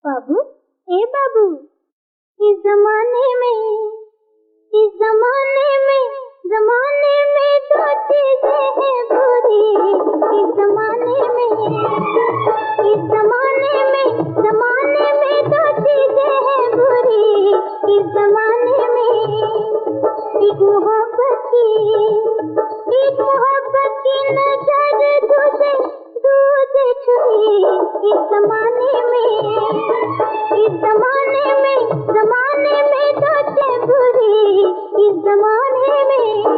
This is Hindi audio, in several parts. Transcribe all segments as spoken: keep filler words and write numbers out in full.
बाबू, ए बाबू, इस जमाने में इस जमाने में जमाने में दो चीजें हैं बुरी। इस जमाने में इस जमाने में जमाने में दो चीजें हैं बुरी। इस जमाने में एक मोहब्बत की एक मोहब्बत की नजर तुझे दूजे छुई। इस जमाने में इस जमाने में जमाने में दो चीजें बुरी। इस जमाने में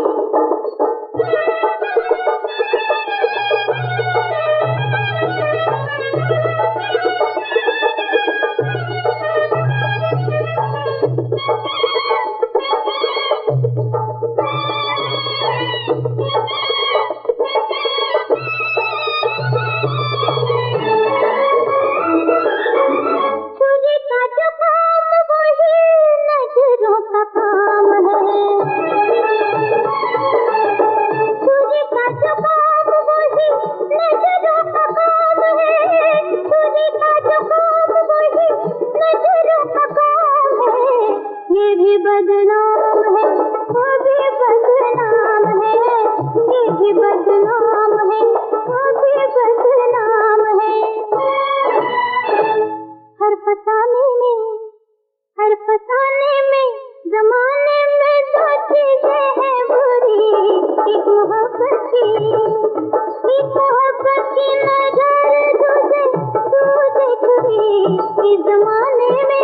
बदनाम है, वो भी बदनाम है, ये भी बदनाम है, वो भी बदनाम है। हर फसाने में हर फसाने में जमाने में दो चीजें हैं बुरी। एक मोहब्बत की एक मोहब्बत की नजर तुझे तुझे छुई। इस जमाने में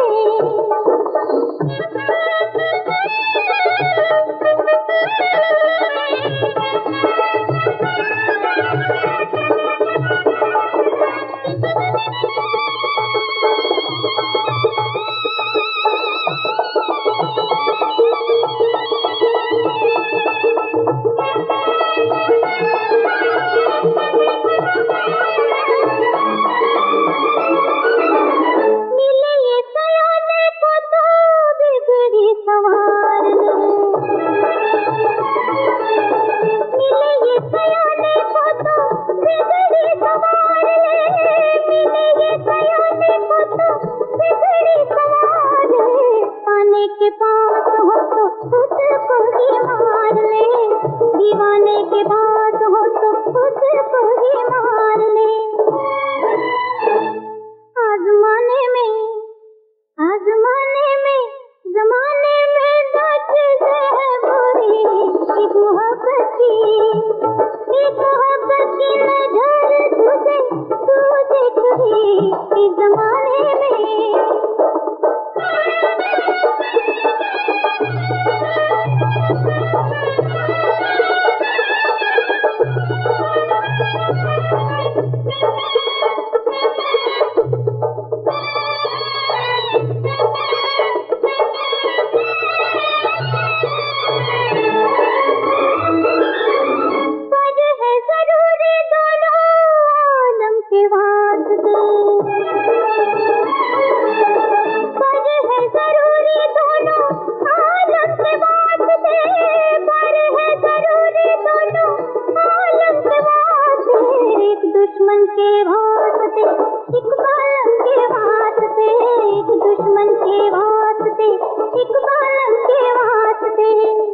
के पास हो तो खुद को ही मार ले, दीवाने के पास हो तो खुद को ही मार ले। आजमाने में आजमाने में जमाने में दो चीजें हैं बुरी। एक मोहब्बत की एक मोहब्बत की नजर तुझे तुझे छुई। इस जमाने में दुश्मन के वास्ते एक बालम के वास्ते एक दुश्मन के वास्ते एक बालम के वास्ते।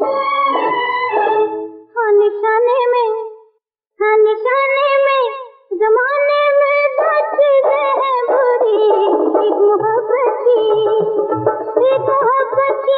हाँ निशाने में हाँ निशाने में जमाने में दो चीजें हैं बुरी। एक मोहब्बत की एक मोहब्बत की